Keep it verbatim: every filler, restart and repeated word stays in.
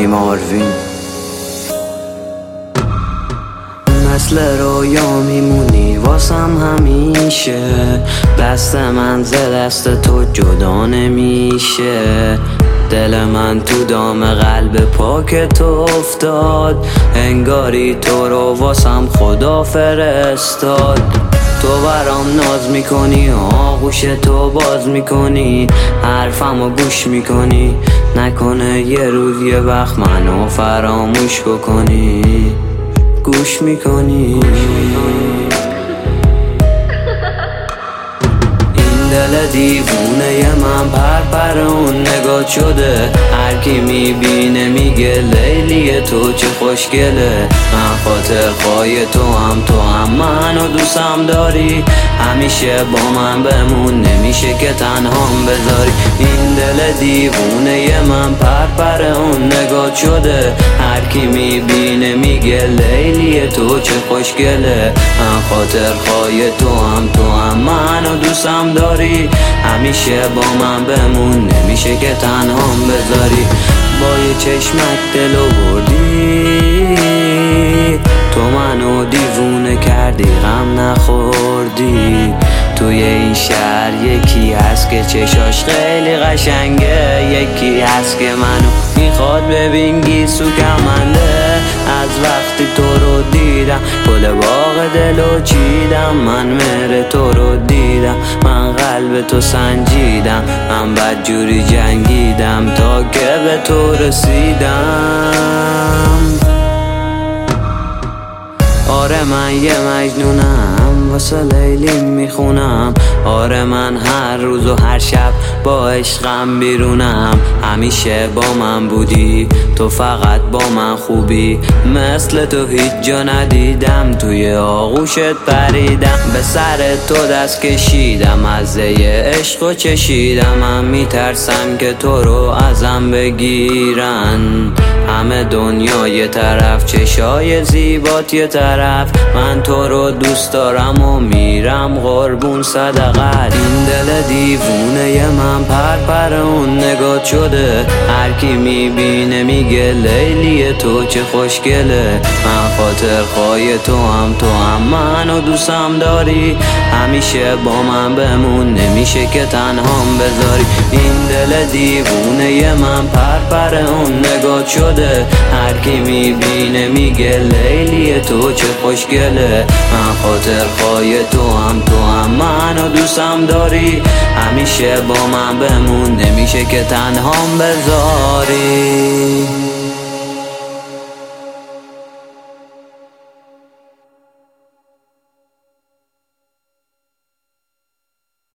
ماروین. مثل رویا میمونی واسم همیشه، دست من ز دست تو جدا نمیشه. دل من تو دام قلب پاک تو افتاد، انگاری تو رو واسم خدا فرستاد. تو برام ناز میکنی، آغوش تو باز میکنی، حرفمو گوش میکنی، نکنه یه روز یه وقت منو فراموش بکنی. گوش میکنی دل دیوونه من پر پر اون نگاه شده، هر کی میبینه میگه لیلی تو چه خوشگله. من خاطر خواهی تو هم تو هم منو دوستم داری، همیشه با من بمون نمیشه که تنهام بذاری. این دل دیوونه من پر پر اون نگاه شده، هر کی میبینه میگه لیلی تو چه خوشگله. من خاطر خواهی تو هم تو هم منو دوستم داری، همیشه با من بمون نمیشه که تنهام بذاری. با یه چشمک دلو بردی، تو منو دیوونه کردی غم نخوردی. توی این شهر یکی هست که چشاش خیلی قشنگه، یکی هست که منو میخواد ببین گیسو کمنده. از وقتی تو رو دیدم گل باغ دلو چیدم، من مهر تو رو دیدم، من قلب تو سنجیدم، من بدجوری جنگیدم تا که به تو رسیدم. آره من یه مجنونم واسه لیلی میخونم، آره من هر روز و هر شب با عشقم بیرونم. همیشه با من بودی تو، فقط با من خوبی، مثل تو هیچ جا ندیدم. توی آغوشت پریدم، به سر تو دست کشیدم، از یه عشق و چشیدم. من میترسم که تو رو ازم بگیرن، همه دنیا یه طرف، چشای زیبات یه طرف. من تو رو دوست دارم و میرم قربون صدقت. این دل دیوونه من پر پر اون نگاه شده، هر کی میبینه میگه لیلی تو چه خوشگله. من خاطر خواهی تو هم تو هم منو دوستم داری، همیشه با من بمون نمیشه که تنهام بذاری. این دل دیوونه من پر پر اون نگاه شده، هر کی میبینه میگه لیلی تو چه خوشگله. من خاطر خواهی تو هم تو هم منو دوستم داری، همیشه با من بمون نمیشه که تنهام بذاری.